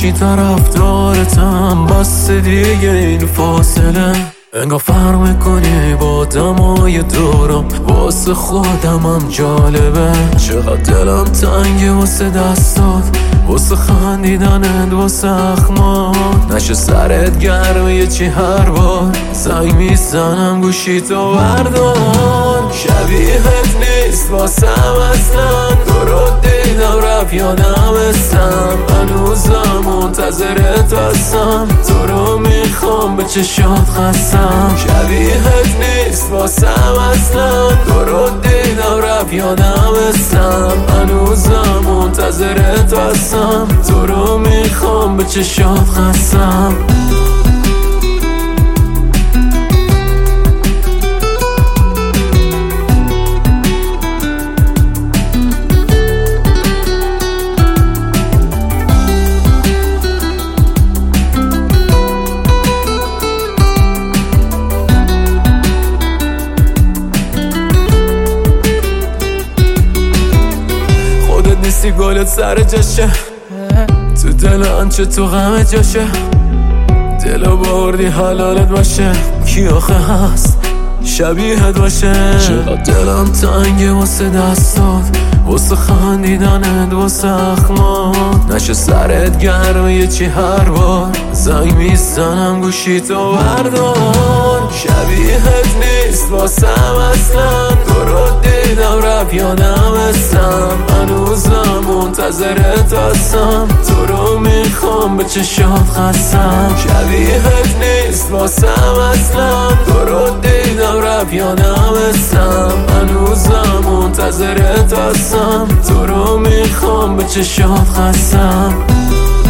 گوشی طرفدارتم، بس دیگه این فاصله انگار فرق میکنی با دمای دورم، واسه خودمم جالبه. چقدر دلم تنگه واسه دستات، واسه خندیدنت، واسه اخمات. نشه سرت گرمه چی هر بار زنگ میزنم گوشی تو بردار. شبیهت نیست واسم اصلا، تو رو دیدم رفت یادم استم، هنوزم منتظرت هستم، تو رو میخوام به چشات خستم. شبیهت نیست واسم اصلا، تو رو دیدم رفت یادم استم، هنوزم منتظرت هستم، تو رو میخوام به چشات خستم. نیستی گلت سر جاشه، تو دل آنچه تو غم جاشه، دلو بردی حلالت باشه، کی آخه هست شبیهت باشه. چقدر دلم تنگه واسه دستات، واسه خندیدنت، واسه اخمات. نشه سرت گرمه چی هر بار زنگ میزنم گوشی تو بردار. شبیهت نیست واسم اصلا، تو رو دیدم رفت یادم استم، هنوزم منتظرت هستم، تو رو میخوام به چشات خستم. شبیهت نیست واسم اصلا، تو رو دیدم رفت یادم استم، هنوزم منتظرت هستم، تو رو میخوام به چشات خستم.